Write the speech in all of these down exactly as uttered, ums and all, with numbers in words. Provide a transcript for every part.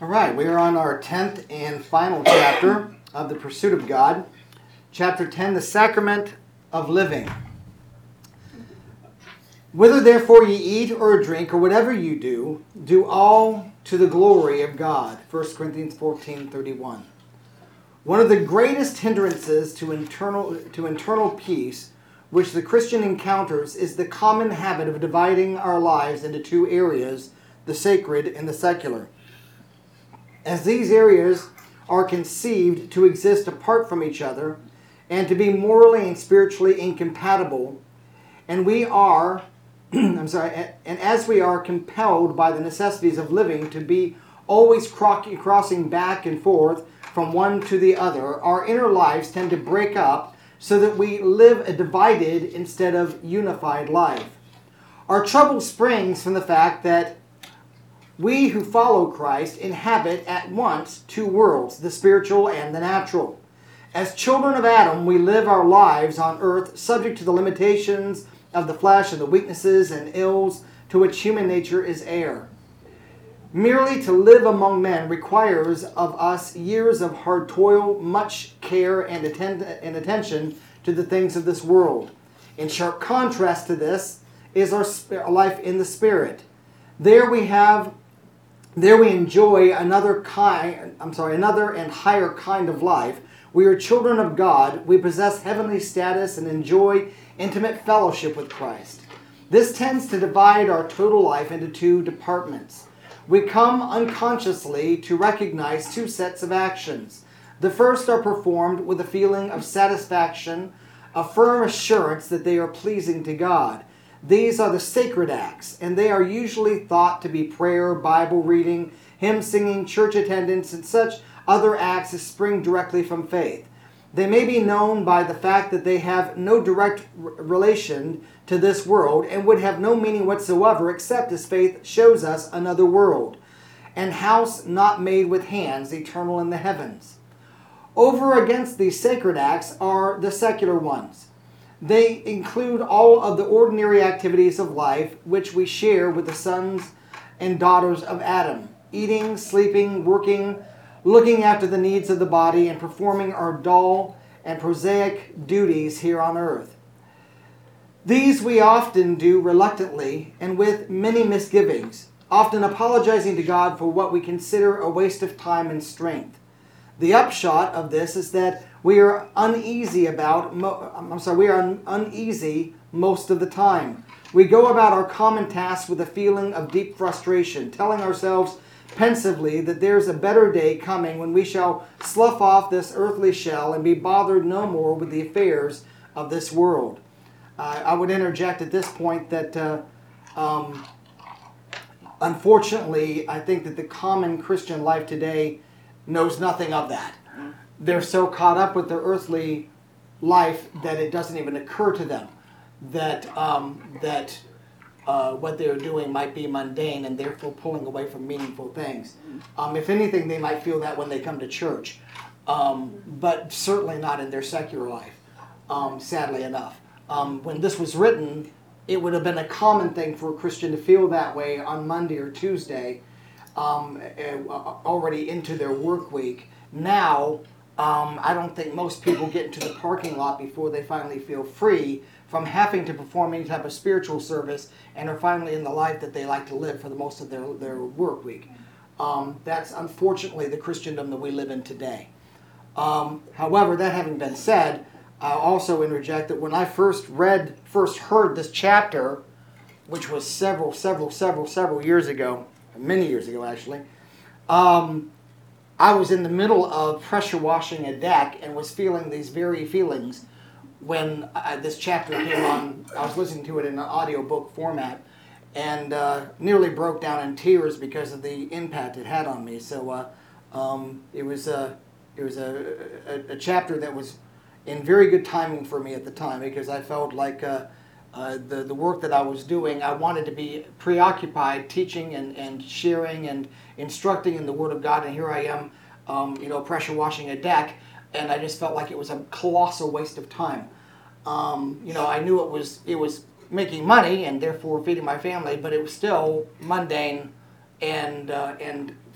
All right, we are on our tenth and final chapter of The Pursuit of God. Chapter ten, the Sacrament of Living. Whether therefore ye eat or drink or whatever you do, do all to the glory of God. First Corinthians fourteen thirty-one. One of the greatest hindrances to internal, to internal peace which the Christian encounters is the common habit of dividing our lives into two areas, the sacred and the secular. As these areas are conceived to exist apart from each other and to be morally and spiritually incompatible, and we are, I'm sorry, and as we are compelled by the necessities of living to be always crossing back and forth from one to the other, our inner lives tend to break up so that we live a divided instead of unified life. Our trouble springs from the fact that we who follow Christ inhabit at once two worlds, the spiritual and the natural. As children of Adam, we live our lives on earth subject to the limitations of the flesh and the weaknesses and ills to which human nature is heir. Merely to live among men requires of us years of hard toil, much care and, attend- and attention to the things of this world. In sharp contrast to this is our sp- life in the Spirit. There we have There we enjoy another kind, I'm sorry, another and higher kind of life. We are children of God. We possess heavenly status and enjoy intimate fellowship with Christ. This tends to divide our total life into two departments. We come unconsciously to recognize two sets of actions. The first are performed with a feeling of satisfaction, a firm assurance that they are pleasing to God. These are the sacred acts, and they are usually thought to be prayer, Bible reading, hymn singing, church attendance, and such other acts as spring directly from faith. They may be known by the fact that they have no direct r- relation to this world and would have no meaning whatsoever except as faith shows us another world, and house not made with hands, eternal in the heavens. Over against these sacred acts are the secular ones. They include all of the ordinary activities of life which we share with the sons and daughters of Adam. Eating, sleeping, working, looking after the needs of the body, and performing our dull and prosaic duties here on earth. These we often do reluctantly and with many misgivings, often apologizing to God for what we consider a waste of time and strength. The upshot of this is that we are uneasy about, I'm sorry, we are uneasy most of the time. We go about our common tasks with a feeling of deep frustration, telling ourselves pensively that there's a better day coming when we shall slough off this earthly shell and be bothered no more with the affairs of this world. Uh, I would interject at this point that uh, um, unfortunately, I think that the common Christian life today knows nothing of that. They're so caught up with their earthly life that it doesn't even occur to them that um, that uh, what they're doing might be mundane and therefore pulling away from meaningful things. Um, if anything, they might feel that when they come to church, um, but certainly not in their secular life, um, sadly enough. Um, when this was written, it would have been a common thing for a Christian to feel that way on Monday or Tuesday, um, already into their work week. Now, Um, I don't think most people get into the parking lot before they finally feel free from having to perform any type of spiritual service and are finally in the life that they like to live for the most of their, their work week. Um, that's unfortunately the Christendom that we live in today. Um, however, that having been said, I'll also interject that when I first read, first heard this chapter, which was several, several, several, several years ago, many years ago actually, um, I was in the middle of pressure washing a deck and was feeling these very feelings when uh, this chapter came on. I was listening to it in an audiobook format and uh, nearly broke down in tears because of the impact it had on me. So uh, um, it was, a, it was a, a, a chapter that was in very good timing for me at the time because I felt like uh, uh, the, the work that I was doing, I wanted to be preoccupied teaching and, and sharing and instructing in the Word of God, and here I am, um, you know, pressure washing a deck, and I just felt like it was a colossal waste of time. Um, you know, I knew it was it was making money and therefore feeding my family, but it was still mundane and uh, and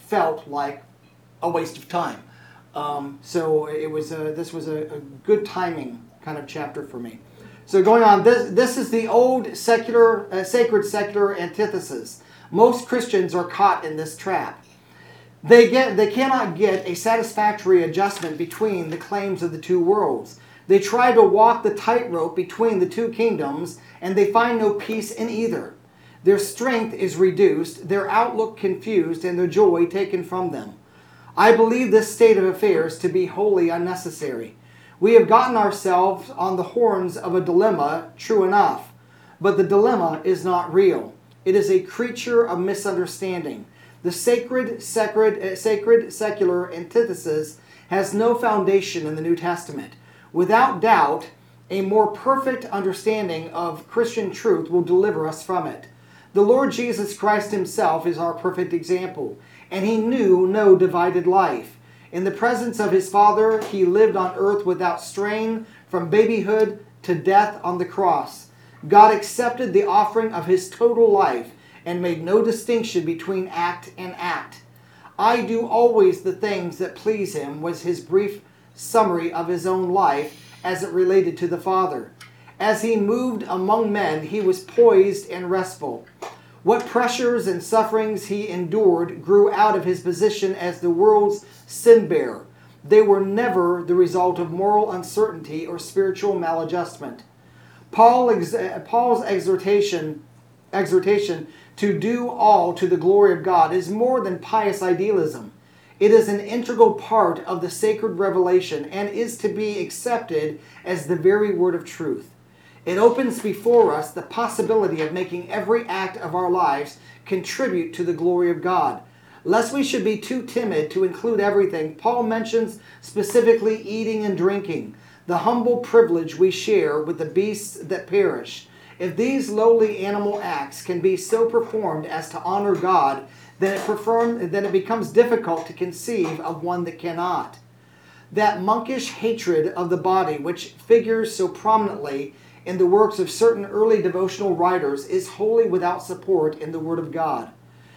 felt like a waste of time. Um, so it was a, this was a, a good timing kind of chapter for me. So going on, this, this is the old secular, uh, sacred secular antithesis. Most Christians are caught in this trap. They get they cannot get a satisfactory adjustment between the claims of the two worlds. They try to walk the tightrope between the two kingdoms, and they find no peace in either. Their strength is reduced, their outlook confused, and their joy taken from them. I believe this state of affairs to be wholly unnecessary. We have gotten ourselves on the horns of a dilemma, true enough, but the dilemma is not real. It is a creature of misunderstanding. The sacred, sacred, uh, sacred, secular antithesis has no foundation in the New Testament. Without doubt, a more perfect understanding of Christian truth will deliver us from it. The Lord Jesus Christ himself is our perfect example, and he knew no divided life. In the presence of his Father, he lived on earth without strain from babyhood to death on the cross. God accepted the offering of his total life and made no distinction between act and act. I do always the things that please him was his brief summary of his own life as it related to the Father. As he moved among men, he was poised and restful. What pressures and sufferings he endured grew out of his position as the world's sin-bearer. They were never the result of moral uncertainty or spiritual maladjustment. Paul ex- Paul's exhortation, exhortation to do all to the glory of God is more than pious idealism. It is an integral part of the sacred revelation and is to be accepted as the very word of truth. It opens before us the possibility of making every act of our lives contribute to the glory of God. Lest we should be too timid to include everything, Paul mentions specifically eating and drinking, the humble privilege we share with the beasts that perish. If these lowly animal acts can be so performed as to honor God, then it, perform, then it becomes difficult to conceive of one that cannot. That monkish hatred of the body, which figures so prominently in the works of certain early devotional writers, is wholly without support in the Word of God.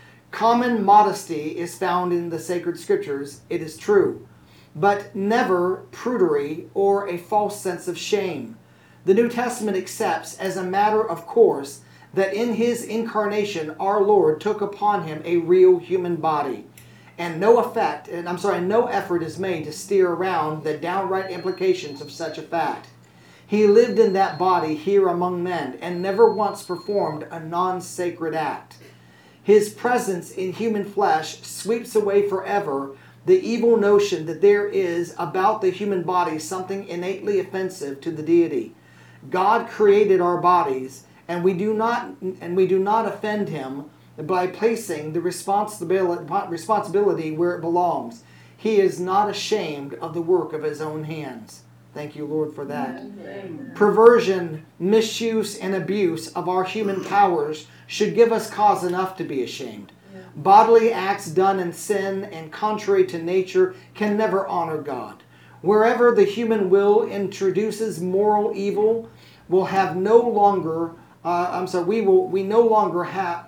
Common modesty is found in the sacred scriptures, it is true, but never prudery or a false sense of shame. The New Testament accepts as a matter of course that in his incarnation our Lord took upon him a real human body, and no effect, and I'm sorry, no effort is made to steer around the downright implications of such a fact. He lived in that body here among men and never once performed a non-sacred act. His presence in human flesh sweeps away forever the evil notion that there is about the human body something innately offensive to the deity. God created our bodies, and we do not and we do not offend him by placing the responsibility responsibility where it belongs. He is not ashamed of the work of his own hands. Thank you, Lord, for that. Amen. Perversion, misuse, and abuse of our human powers should give us cause enough to be ashamed. Yeah. Bodily acts done in sin and contrary to nature can never honor God. Wherever the human will introduces moral evil, will have no longer. Uh, I'm sorry. We will. We no longer have.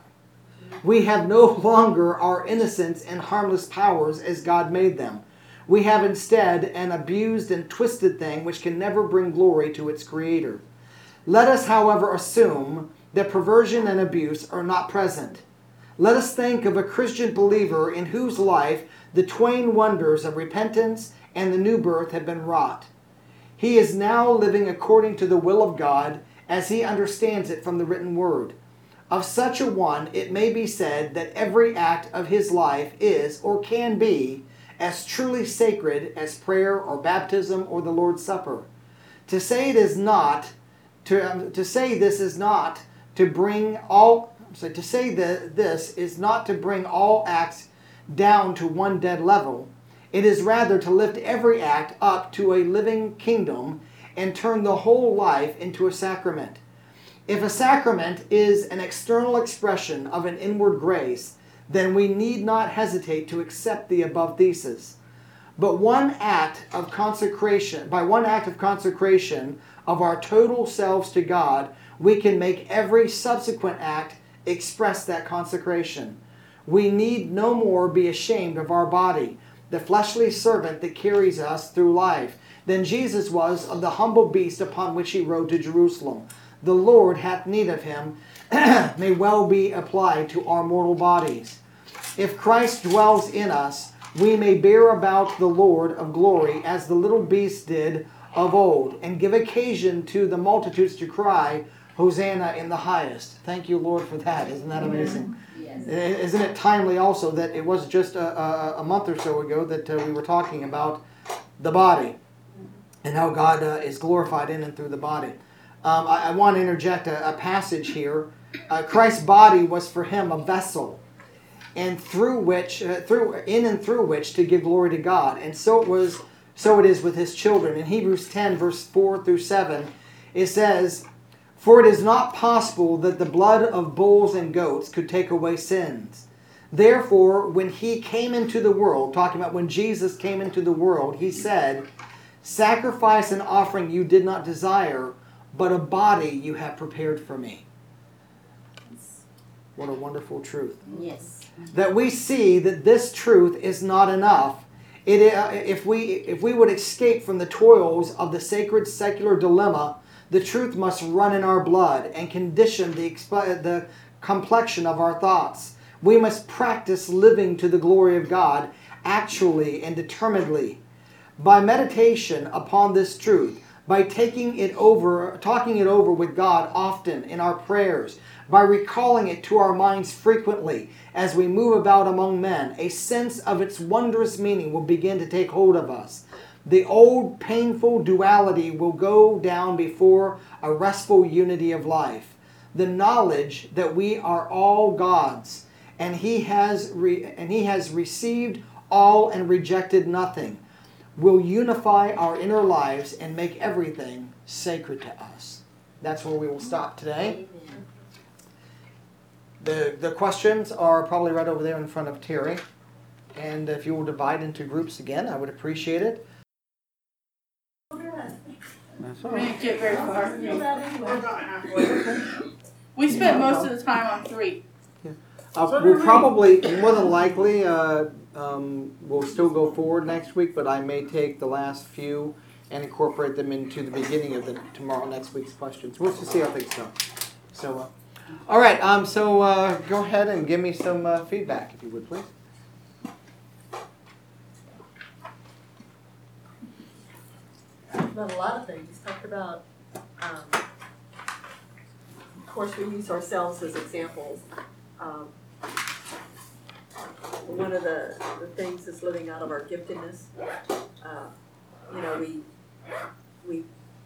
We have no longer our innocence and harmless powers as God made them. We have instead an abused and twisted thing which can never bring glory to its creator. Let us, however, assume that perversion and abuse are not present. Let us think of a Christian believer in whose life the twain wonders of repentance and the new birth have been wrought. He is now living according to the will of God as he understands it from the written word. Of such a one, it may be said that every act of his life is, or can be, as truly sacred as prayer or baptism or the Lord's Supper. To say it is not, to, um, to say this is not to bring all, so to say that this is not to bring all acts down to one dead level. It is rather to lift every act up to a living kingdom and turn the whole life into a sacrament. If a sacrament is an external expression of an inward grace, then we need not hesitate to accept the above thesis. But one act of consecration, by one act of consecration of our total selves to God, we can make every subsequent act express that consecration. We need no more be ashamed of our body, the fleshly servant that carries us through life, than Jesus was of the humble beast upon which he rode to Jerusalem. The Lord hath need of him, may well be applied to our mortal bodies. If Christ dwells in us, we may bear about the Lord of glory as the little beast did of old, and give occasion to the multitudes to cry, Hosanna in the highest. Thank you, Lord, for that. Isn't that amazing? Yes. Isn't it timely also that it was just a, a, a month or so ago that uh, we were talking about the body and how God uh, is glorified in and through the body. Um, I, I want to interject a, a passage here. Uh, Christ's body was for him a vessel, and through which, uh, through in and through which to give glory to God. And so it was. So it is with his children. In Hebrews ten, verse four through seven, it says, "For it is not possible that the blood of bulls and goats could take away sins. Therefore, when he came into the world," talking about when Jesus came into the world, he said, "Sacrifice and offering you did not desire, but a body you have prepared for me." What a wonderful truth. Yes. That we see that this truth is not enough. It, uh, if we if we would escape from the toils of the sacred secular dilemma, the truth must run in our blood and condition the, exp- the complexion of our thoughts. We must practice living to the glory of God, actually and determinedly. By meditation upon this truth, by taking it over, talking it over with God often in our prayers, by recalling it to our minds frequently as we move about among men, a sense of its wondrous meaning will begin to take hold of us. The old painful duality will go down before a restful unity of life. The knowledge that we are all God's, and He has re- and He has received all and rejected nothing, will unify our inner lives and make everything sacred to us. That's where we will stop today. The, the questions are probably right over there in front of Terry. And if you will divide into groups again, I would appreciate it. That's all right. We didn't get very far. We're about halfway. We spent most of the time on three. Yeah. Uh, we'll probably, more than likely, uh, um, we'll still go forward next week, but I may take the last few and incorporate them into the beginning of the tomorrow next week's questions. We'll just see how things go. So, uh, all right. Um. So uh, go ahead and give me some uh, feedback, if you would, please. About a lot of things. Talked about, um, of course, we use ourselves as examples. Um, one of the, the things is living out of our giftedness. Uh, you know, we we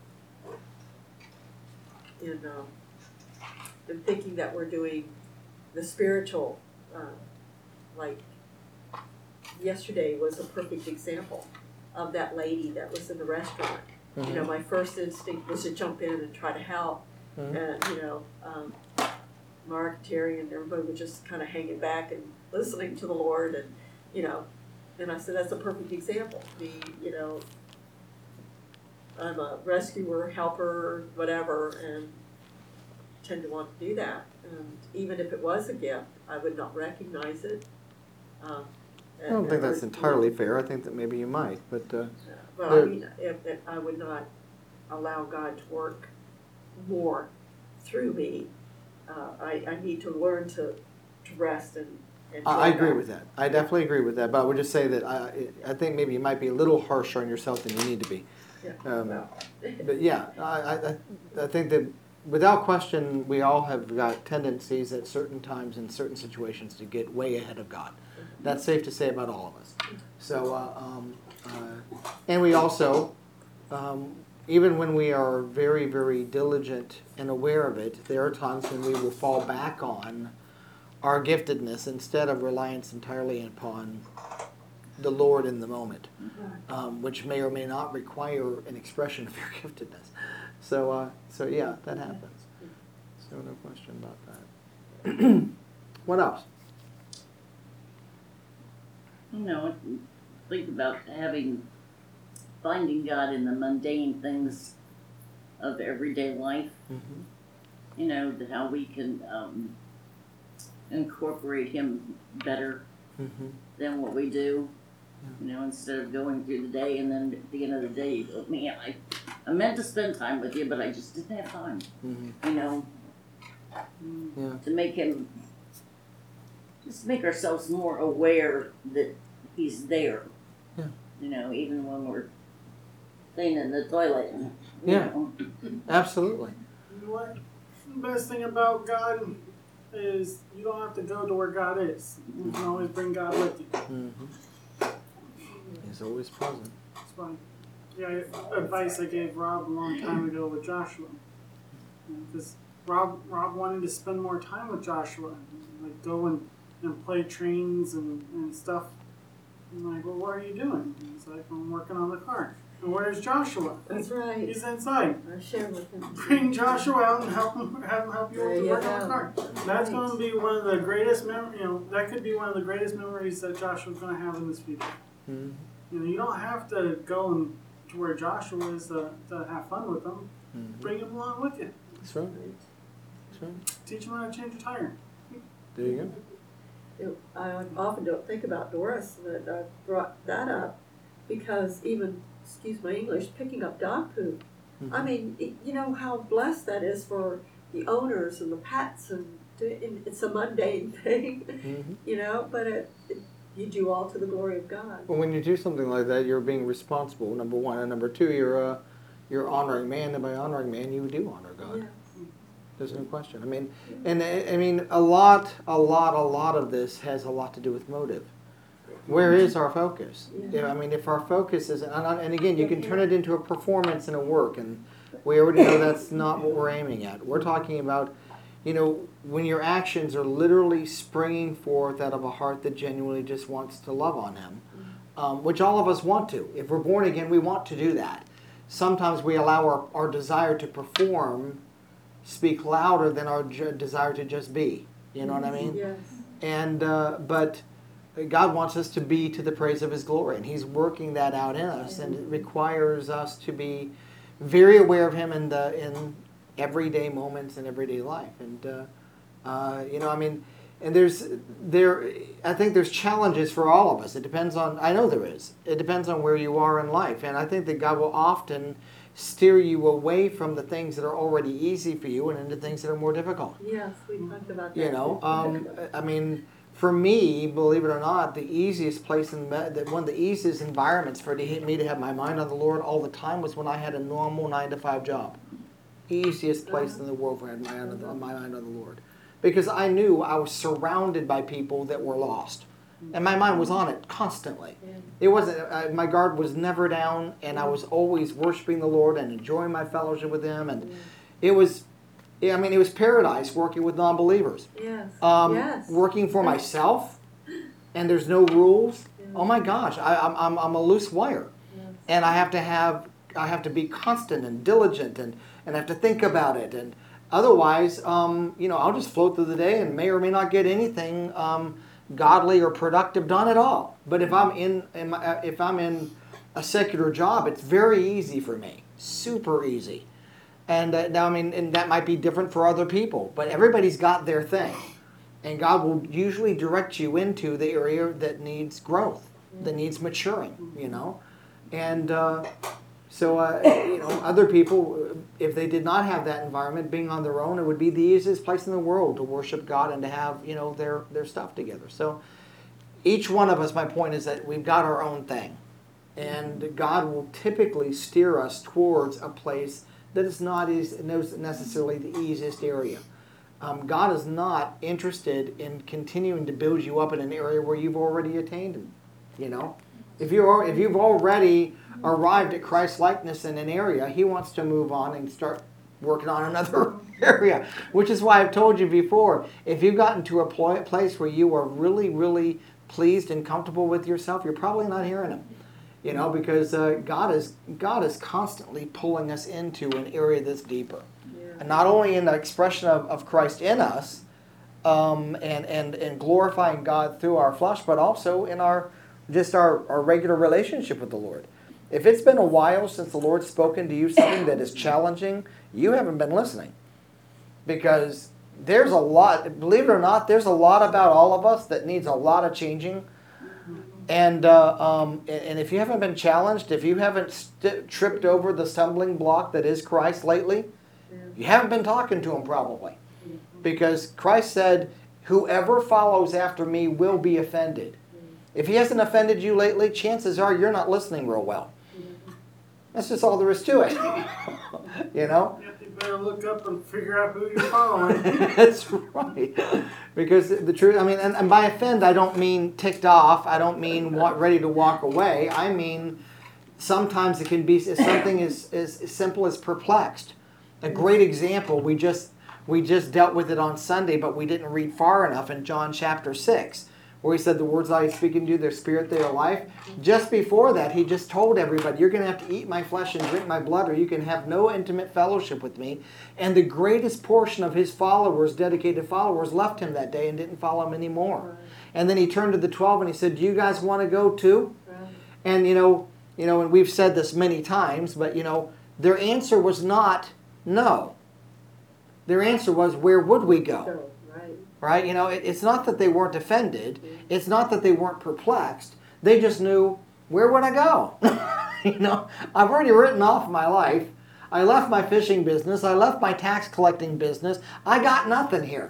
in um, in thinking that we're doing the spiritual, uh, like yesterday was a perfect example of that lady that was in the restaurant. Mm-hmm. You know, my first instinct was to jump in and try to help. Mm-hmm. And, you know, um, Mark, Terry, and everybody were just kind of hanging back and listening to the Lord. And, you know, and I said, that's a perfect example. The, you know, I'm a rescuer, helper, whatever, and tend to want to do that. And even if it was a gift, I would not recognize it. Um, I don't think that's entirely fair. I think that maybe you might, but uh, well, I mean, if, if I would not allow God to work more through me, uh, I, I need to learn to, to rest and. and I agree with that. I definitely agree with that. But I would just say that I I think maybe you might be a little harsher on yourself than you need to be. Yeah. Um, well. But yeah, I, I I think that without question we all have got tendencies at certain times in certain situations to get way ahead of God. That's safe to say about all of us. So, uh, um, uh, and we also, um, even when we are very, very diligent and aware of it, there are times when we will fall back on our giftedness instead of reliance entirely upon the Lord in the moment, um, which may or may not require an expression of your giftedness. So, uh, so yeah, that happens. So no question about that. What else? You know, think about having, finding God in the mundane things of everyday life. Mm-hmm. You know, the, how we can um, incorporate him better Mm-hmm. than what we do. You know, instead of going through the day and then at the end of the day, you go, man, I, I meant to spend time with you, but I just didn't have time. Mm-hmm. You know, Yeah. to make him, just make ourselves more aware that he's there. Yeah. You know, even when we're cleaning the toilet. You Yeah. know. Absolutely. You know what? The best thing about God is you don't have to go to where God is. You can always bring God with you. Mm-hmm. He's always present. That's fine. Yeah, advice I gave Rob a long time ago with Joshua. Because Rob, Rob wanted to spend more time with Joshua. Like go and, and play trains and, and stuff. I'm like, well, what are you doing? He's like, I'm working on the car. And where's Joshua? That's right. He's inside. I shared with him. Bring Joshua out and help him, have him help you There with the you work on the go. car. That's going to be one of the greatest mem- you know, that could be one of the greatest memories that Joshua's going to have in this future. Mm-hmm. You know, you don't have to go and to where Joshua is to, to have fun with them. Mm-hmm. Bring him along with you. That's right. That's right. Teach him how to change a tire. There you go. It- I often don't think about Doris, but I brought that up because even, excuse my English, picking up dog poop. Mm-hmm. I mean, it- you know how blessed that is for the owners and the pets, and, to, and it's a mundane thing, Mm-hmm. you know, but it, it, you do all to the glory of God. Well, when you do something like that, you're being responsible. Number one, and number two, you're uh, you're honoring man, and by honoring man, you do honor God. Yeah. There's no question. I mean, and I I mean, a lot, a lot, a lot of this has a lot to do with motive. Where is our focus? Yeah. Yeah, I mean, if our focus is, and, I- and again, you can turn it into a performance and a work, and we already know that's not what we're aiming at. We're talking about, you know, when your actions are literally springing forth out of a heart that genuinely just wants to love on Him, um, which all of us want to. If we're born again, we want to do that. Sometimes we allow our, our desire to perform speak louder than our j- desire to just be. You know what I mean? Yes. And uh, but God wants us to be to the praise of His glory, and He's working that out in us, and it requires us to be very aware of Him in the in everyday moments and everyday life. And uh, uh, you know, I mean, and there's there. I think there's challenges for all of us. It depends on. I know there is. It depends on where you are in life, and I think that God will often steer you away from the things that are already easy for you and into things that are more difficult. Yes, we talked about that. You know, too. um, I mean, for me, believe it or not, the easiest place in the, that one of the easiest environments for to, me to have my mind on the Lord all the time was when I had a normal nine to five job. Easiest place in the world for I had my, mind on the- my mind on the Lord, because I knew I was surrounded by people that were lost, and my mind was on it constantly. Yeah. It wasn't. Uh, my guard was never down, and I was always worshiping the Lord and enjoying my fellowship with Him, and it was. I mean, it was paradise working with non-believers. Yes. Um, yes. Working for myself, and there's no rules. Yeah. Oh my gosh, I, I'm, I'm I'm a loose wire, Yes. and I have to have I have to be constant and diligent, and, and I have to think about it, and otherwise, um, you know, I'll just float through the day and may or may not get anything um, godly or productive done at all. But if I'm in, in my, uh, if I'm in a secular job, it's very easy for me, super easy. And uh, now, I mean, and that might be different for other people, but everybody's got their thing. And God will usually direct you into the area that needs growth, that needs maturing, you know. And uh, so, uh, you know, other people, if they did not have that environment, being on their own, it would be the easiest place in the world to worship God and to have, you know, their, their stuff together. So each one of us, my point is that we've got our own thing. And God will typically steer us towards a place that is not is necessarily the easiest area. Um, God is not interested in continuing to build you up in an area where you've already attained Him. You know, if you're if you've already arrived at Christ likeness in an area, He wants to move on and start working on another area. Which is why I've told you before: if you've gotten to a pl- place where you are really, really pleased and comfortable with yourself, you're probably not hearing Him. You know, because uh, God is God is constantly pulling us into an area that's deeper. And not only in the expression of, of Christ in us, um, and, and, and glorifying God through our flesh, but also in our just our, our regular relationship with the Lord. If it's been a while since the Lord's spoken to you something that is challenging, you haven't been listening. Because there's a lot, believe it or not, there's a lot about all of us that needs a lot of changing. And uh, um, and if you haven't been challenged, if you haven't st- tripped over the stumbling block that is Christ lately, you haven't been talking to him probably. Because Christ said, whoever follows after me will be offended. If he hasn't offended you lately, chances are you're not listening real well. That's just all there is to it. You know? You better look up and figure out who you're following. That's right. Because the truth, I mean, and, and by offend, I don't mean ticked off. I don't mean what, ready to walk away. I mean, sometimes it can be something as, as, as simple as perplexed. A great example, we just we just dealt with it on Sunday, but we didn't read far enough in John chapter six, where he said, the words I speak into you, their spirit, they are life. Just before that, he just told everybody, you're going to have to eat my flesh and drink my blood, or you can have no intimate fellowship with me. And the greatest portion of his followers, dedicated followers, left him that day and didn't follow him anymore. And then he turned to the twelve and he said, do you guys want to go too? And, you know, you know, and we've said this many times, but, you know, their answer was not no. Their answer was, where would we go? Right? You know, it, it's not that they weren't offended. It's not that they weren't perplexed. They just knew, where would I go? You know, I've already written off my life. I left my fishing business. I left my tax collecting business. I got nothing here.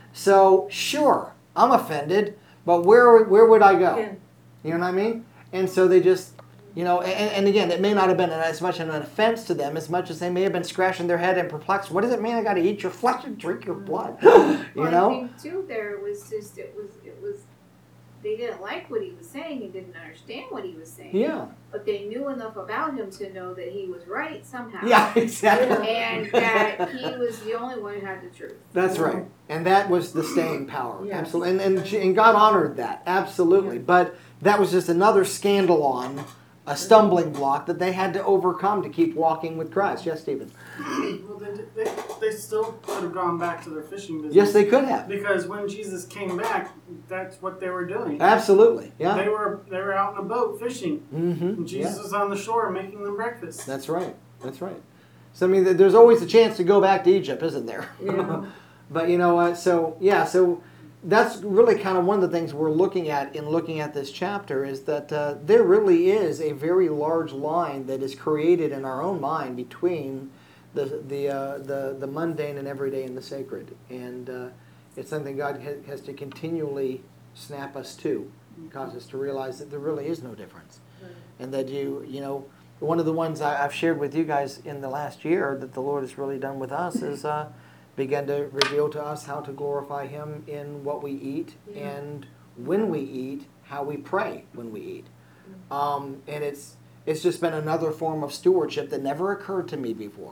So, sure, I'm offended, but where where would I go? You know what I mean? And so they just, you know, and, and again, it may not have been as much an offense to them as much as they may have been scratching their head and perplexed. What does it mean I got to eat your flesh and drink your blood? You well, know? I think too there was just, it was, it was, they didn't like what he was saying and didn't understand what he was saying. Yeah. But they knew enough about him to know that he was right somehow. Yeah, exactly. And that he was the only one who had the truth. That's right. And that was the staying power. Yes. Absolutely. And, and, and God honored that. Absolutely. But that was just another scandalon, a stumbling block that they had to overcome to keep walking with Christ. Yes, Stephen? Well, they, they, they still could have gone back to their fishing business. Yes, they could have. Because when Jesus came back, that's what they were doing. Absolutely. Yeah. They were they were out in a boat fishing. Mm-hmm. And Jesus Yeah. was on the shore making them breakfast. That's right. That's right. So, I mean, there's always a chance to go back to Egypt, isn't there? Yeah. But, you know what? So, yeah, so that's really kind of one of the things we're looking at in looking at this chapter is that uh, there really is a very large line that is created in our own mind between the the uh, the, the mundane and everyday and the sacred. And uh, it's something God ha- has to continually snap us to, cause us to realize that there really is no difference. Right. And that you, you know, one of the ones I, I've shared with you guys in the last year that the Lord has really done with us is uh, began to reveal to us how to glorify Him in what we eat Yeah. and when we eat, how we pray when we eat. Um, and it's it's just been another form of stewardship that never occurred to me before.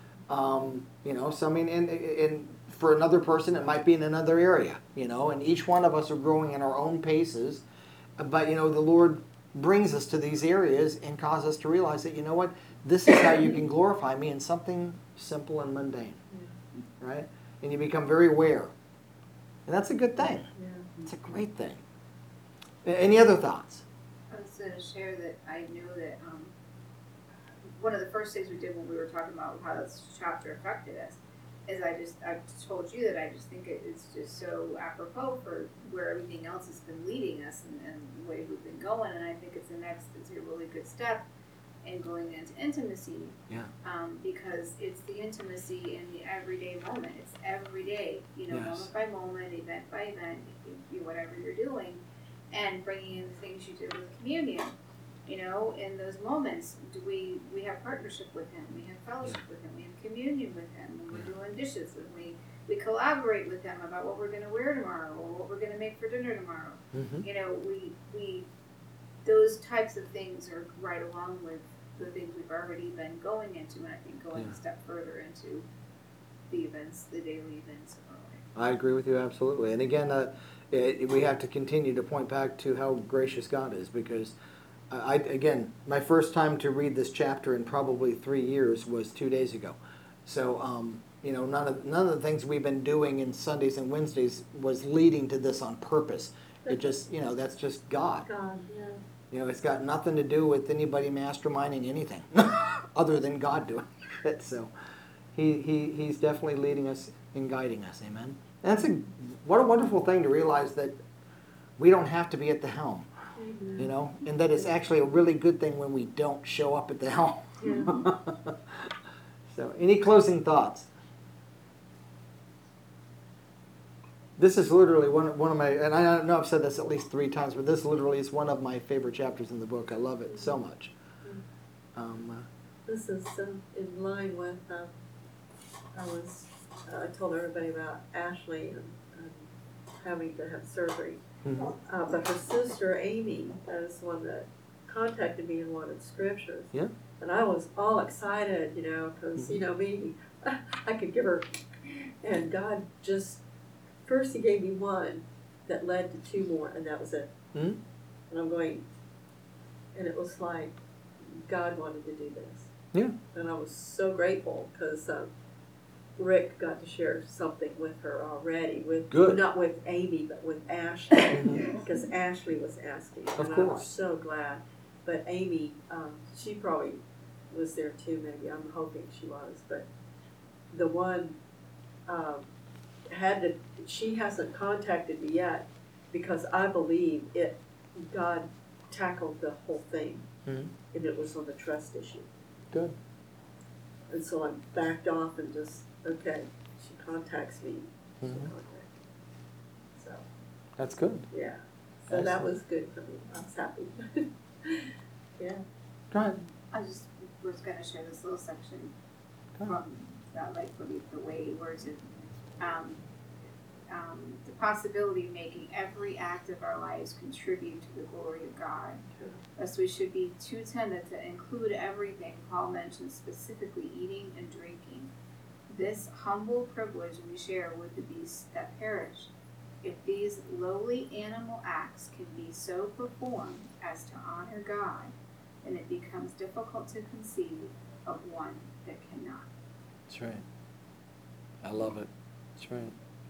Um, you know, so I mean, and, and for another person, it might be in another area, you know, and each one of us are growing in our own paces. But, you know, the Lord brings us to these areas and causes us to realize that, you know what, this is how you can glorify me in something simple and mundane, right? And you become very aware. And that's a good thing. Yeah. It's a great thing. A- Any other thoughts? I was going to share that I knew that um, one of the first things we did when we were talking about how this chapter affected us is I just, I told you that I just think it, it's just so apropos for where everything else has been leading us and, and the way we've been going. And I think it's the next, it's a really good step in going into intimacy. Yeah. Um, because it's the intimacy in the everyday moment. It's every day, you know, Yes. moment by moment, event by event, you, whatever you're doing, and bringing in the things you do with communion. You know, in those moments, do we we have partnership with Him, we have fellowship with Him, we have communion with Him, when we're doing dishes, when we we collaborate with Him about what we're going to wear tomorrow or what we're going to make for dinner tomorrow. Mm-hmm. You know, we we those types of things are right along with the things we've already been going into, and I think going Yeah. a step further into the events, the daily events of our life. I agree with you absolutely. And again, uh, it, we have to continue to point back to how gracious God is, because I, again, my first time to read this chapter in probably three years was two days ago. So, um, you know, none of none of the things we've been doing in Sundays and Wednesdays was leading to this on purpose. It just, you know, that's just God. God, yeah. You know, it's got nothing to do with anybody masterminding anything other than God doing it. So, he, he he's definitely leading us and guiding us. Amen. And that's a what a wonderful thing to realize that we don't have to be at the helm. Amen. You know, and that it's actually a really good thing when we don't show up at the helm. Yeah. So, any closing thoughts? This is literally one one of my, and I know I've said this at least three times, but this literally is one of my favorite chapters in the book. I love it so much. Um, uh, This is um, in line with, uh, I was, uh, I told everybody about Ashley and, and having to have surgery. mhm. Uh, but her sister Amy is the one that contacted me and wanted scriptures. Yeah. And I was all excited, you know, because, you know, me, I could give her, and God just, first he gave me one that led to two more, and that was it. Mhm. And I'm going, and it was like, God wanted to do this. Yeah. And I was so grateful because um, Rick got to share something with her already, with Good. not with Amy, but with Ashley, Mhm. because Ashley was asking, Of and I course. was so glad. But Amy, um, she probably was there too. Maybe I'm hoping she was. But the one um, had to. She hasn't contacted me yet because I believe it. God tackled the whole thing, Mhm. and it was on the trust issue. Good. And so I backed off and just, okay, she contacts me. she'll Mhm. contact me. So, That's good. yeah. So that Excellent. was good for me. I was happy. Yeah. Go ahead. I just was gonna share this little section Go ahead. from that, like, really the way he words it. Um, um, the possibility of making every act of our lives contribute to the glory of God. Thus we should be too tended to include everything Paul mentions, specifically eating and drinking. This humble privilege we share with the beasts that perish. If these lowly animal acts can be so performed as to honor God, then it becomes difficult to conceive of one that cannot. That's right. I love it. That's right.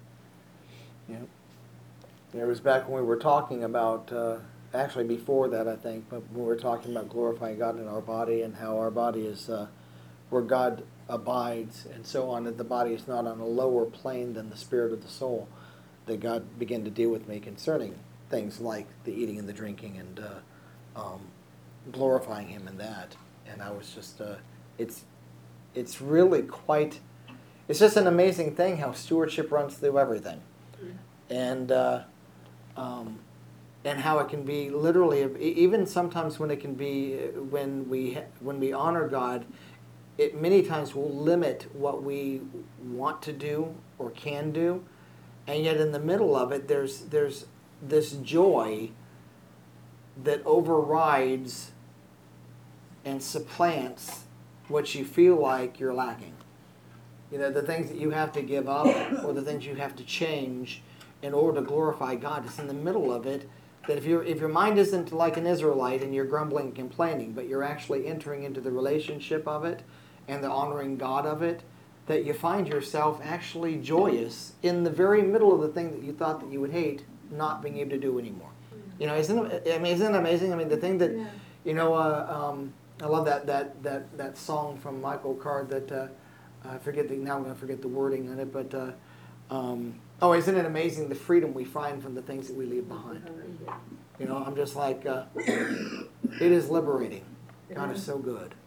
Yep. It was back when we were talking about, uh, actually before that I think, but when we were talking about glorifying God in our body and how our body is uh, where God abides and so on, that the body is not on a lower plane than the spirit of the soul, that God began to deal with me concerning things like the eating and the drinking and uh, um, glorifying Him in that. And I was just, uh, it's, it's really quite, it's just an amazing thing how stewardship runs through everything. And uh, um, and how it can be literally, even sometimes when it can be, when we when we honor God, it many times will limit what we want to do or can do, and yet in the middle of it, there's there's this joy that overrides and supplants what you feel like you're lacking. You know, the things that you have to give up or the things you have to change in order to glorify God. It's in the middle of it that if, you're, if your mind isn't like an Israelite and you're grumbling and complaining, but you're actually entering into the relationship of it and the honoring God of it, that you find yourself actually joyous in the very middle of the thing that you thought that you would hate not being able to do anymore. You know, isn't it, I mean, isn't it amazing? I mean, the thing that, you know, uh, um, I love that, that, that, that song from Michael Card that, uh, I forget the, now I'm going to forget the wording on it, but, uh, um, oh, isn't it amazing the freedom we find from the things that we leave behind? You know, I'm just like, uh, it is liberating. God is so good.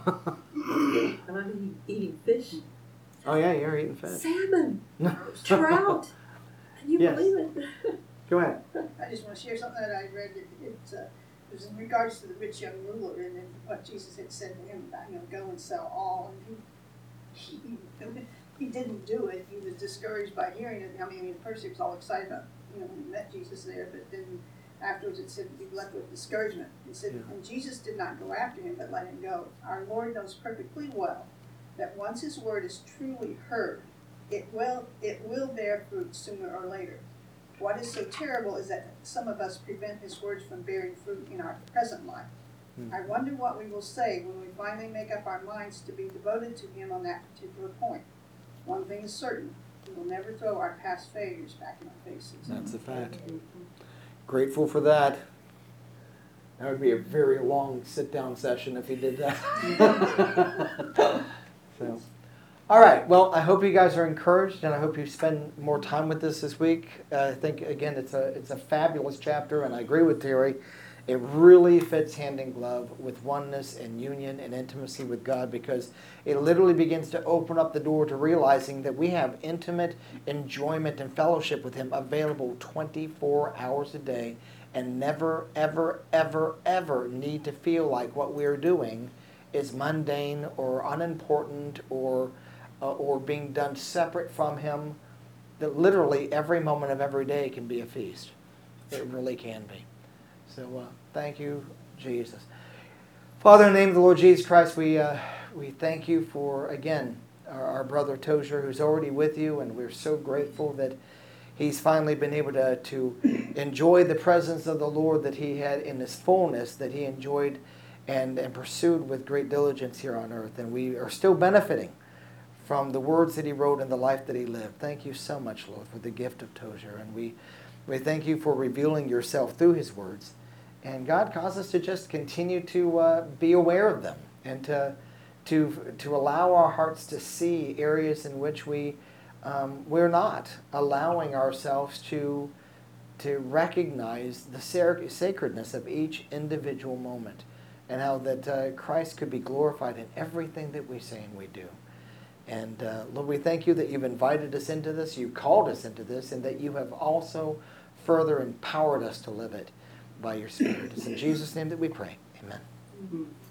And I'm eating fish, Oh yeah, you're eating fish. salmon, trout. Can you Yes. believe it? Go ahead. I just want to share something that I read. It, it, uh, it was in regards to the rich young ruler and then what Jesus had said to him about, you know, go and sell all. And he, he, he didn't do it. He was discouraged by hearing it. I mean, at first he was all excited about, you know, when he met Jesus there, but then afterwards it said he left with discouragement. It said, Yeah. and Jesus did not go after him, but let him go. Our Lord knows perfectly well that once his word is truly heard, it will, it will bear fruit sooner or later. What is so terrible is that some of us prevent his words from bearing fruit in our present life. Hmm. I wonder what we will say when we finally make up our minds to be devoted to him on that particular point. One thing is certain, we will never throw our past failures back in our faces. That's a fact. Grateful for that. That would be a very long sit-down session if he did that. So, All right. Well, I hope you guys are encouraged, and I hope you spend more time with this this week. Uh, I think again, it's a it's a fabulous chapter, and I agree with Terry. It really fits hand in glove with oneness and union and intimacy with God, because it literally begins to open up the door to realizing that we have intimate enjoyment and fellowship with Him available twenty-four hours a day, and never, ever, ever, ever need to feel like what we're doing is mundane or unimportant or uh, or being done separate from Him. That literally every moment of every day can be a feast. It really can be. So uh, thank you, Jesus. Father, in the name of the Lord Jesus Christ, we uh, we thank you for, again, our, our brother Tozer, who's already with you, and we're so grateful that he's finally been able to, to enjoy the presence of the Lord that he had in his fullness, that he enjoyed and, and pursued with great diligence here on earth. And we are still benefiting from the words that he wrote and the life that he lived. Thank you so much, Lord, for the gift of Tozer. And we, we thank you for revealing yourself through his words. And God, cause us to just continue to uh, be aware of them, and to, to, to allow our hearts to see areas in which we, um, we're not allowing ourselves to, to recognize the sacredness of each individual moment, and how that uh, Christ could be glorified in everything that we say and we do. And uh, Lord, we thank you that you've invited us into this, you've called us into this, and that you have also further empowered us to live it by your Spirit. It's in Jesus' name that we pray. Amen. Mm-hmm.